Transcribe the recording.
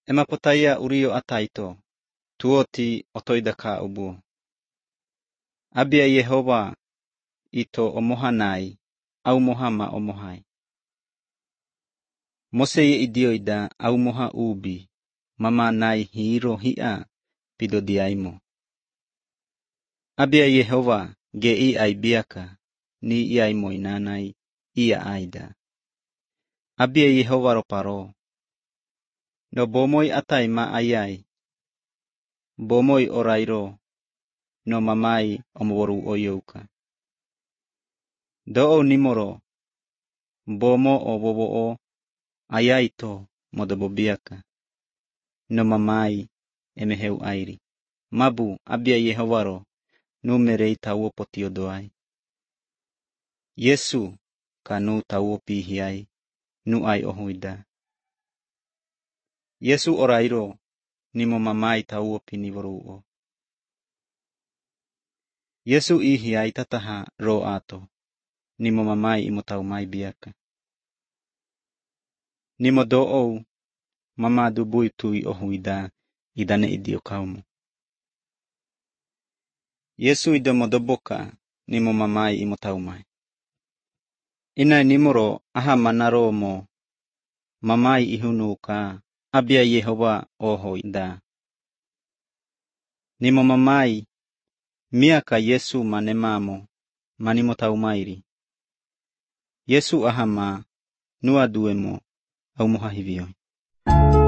Ema potaya urio ataito, tuoti otoidaka ubu. Abia Yehova ito omohanai, au mohama omohai. Mose ye idioida au moha ubi, mama nai hiro hia pido diaimo. Abia Yehova ge ai biaka, ni iaimo inanai ia aida. Abia Yehova roparo. No bomoi atai ma ayai. Bomoi orairo. No mamai omoworu oyouka. Do'o nimoro. Bomo o bobo o ayai to modobobiaka. No mamai emeheu airi. Mabu abia Yehovaro numerei tawo potio doai. Yesu kanu tawo pihiai nu ai ohuida. Yesu orairo nimo mamai tawo piniworu o. Yesu ihiai tataha ro ato. Nimo mamai imotau mai biaka. Nimo do'ou mama dubui tui ohuida idane idio kaumu. Yesu idomo doboka nimo mamai imotau mai. Ina nimoro aha manaro mo mamai ihunuka abia Yehova ohoida. Nimo mamai miaka Yesu manemamo manimotau mairi. Yesu ahama nua duemo au moha hivioi.